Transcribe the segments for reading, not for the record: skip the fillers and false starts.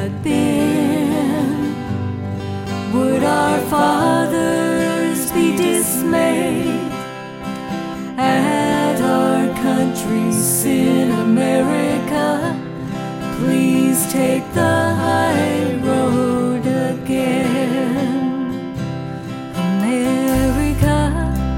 had been. Would our fathers be dismayed at our country's sin? America, please take the high road again. America,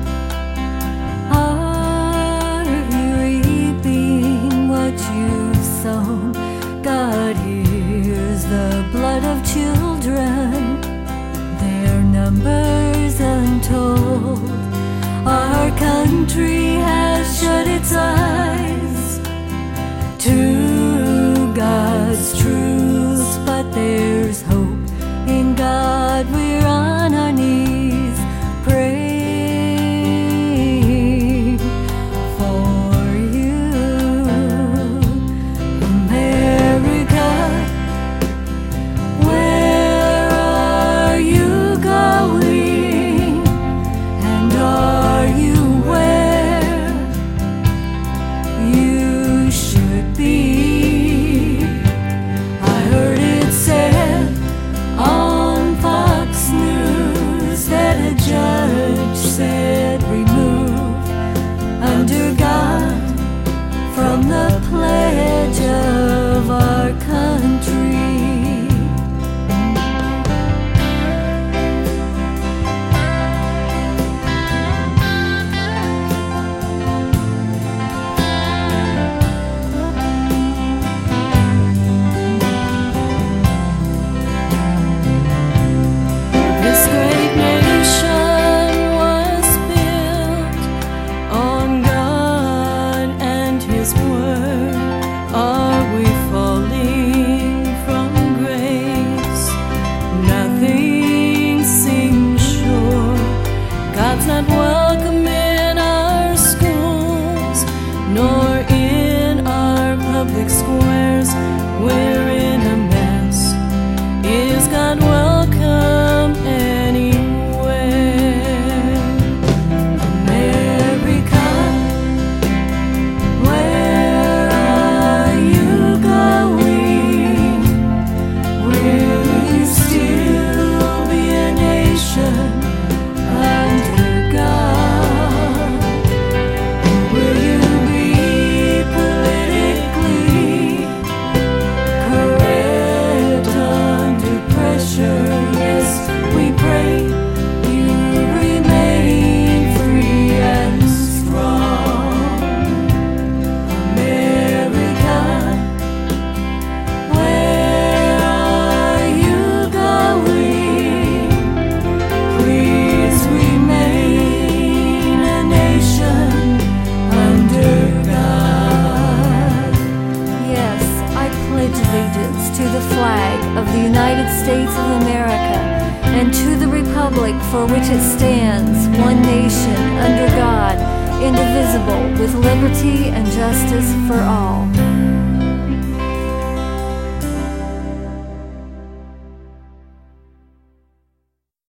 are you reaping what you've sown? God hears the blood of children, their numbers untold. Our country has shut its eyes to God's truths, but there's hope in God. We're on our knees praying for you. America, where are you going? And are you where you should be? I heard it said on Fox News that a judge said remove under God from the pledge of our country. This great nation was built on God and His Word. Are we falling from grace? Nothing seems sure. God's not welcome in our schools, nor in our public squares. We're in a mess. Is God welcome anywhere? America, where are you going? Will you still be a nation under God? Or will you be politically correct under pressure? Yes, we pray you remain free and strong. America, where are you going? Please remain a nation under God. Yes, I pledge allegiance to the flag of the United States of America and to the republic for which it stands, one nation under God, indivisible, with liberty and justice for all.